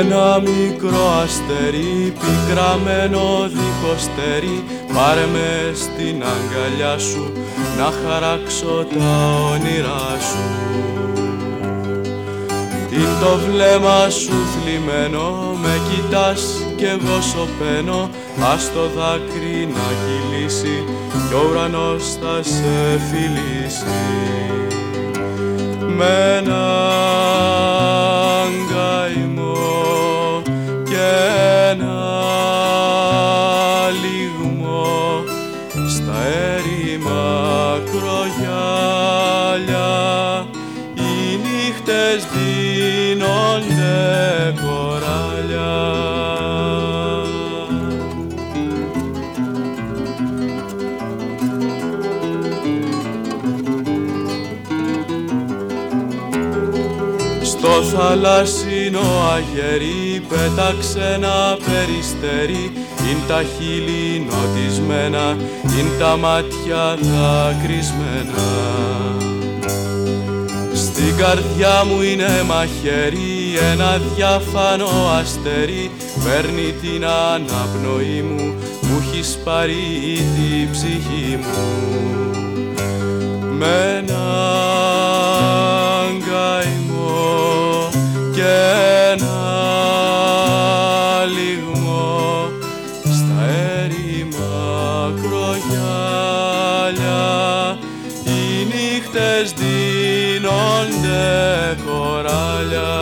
ένα μικρό αστέρι, πικραμένο δίχως στέρι, πάρε με στην αγκαλιά σου, να χαράξω τα όνειρά σου. Τι το βλέμμα σου θλιμμένο, με κοιτάς κι εγώ σωπαίνω, ας το δάκρυ να κυλήσει κι ο ουρανός θα σε φιλήσει. Με έναν καημό και ένα λυγμό στα έρημα κρογιάλια οι νύχτες δίνονται κοράλια. Στο θαλάσσινο αγέρι πέταξε ένα περιστέρι, είναι τα χείλη νοτισμένα, είναι τα μάτια δακρυσμένα. Στην καρδιά μου είναι μαχαίρι, ένα διάφανο αστέρι, παίρνει την αναπνοή μου, μου έχεις πάρει την ψυχή μου. Με έναν καημό και ένα λυγμό στα έρημα κρογιάλια οι νύχτες δίνονται κοράλια.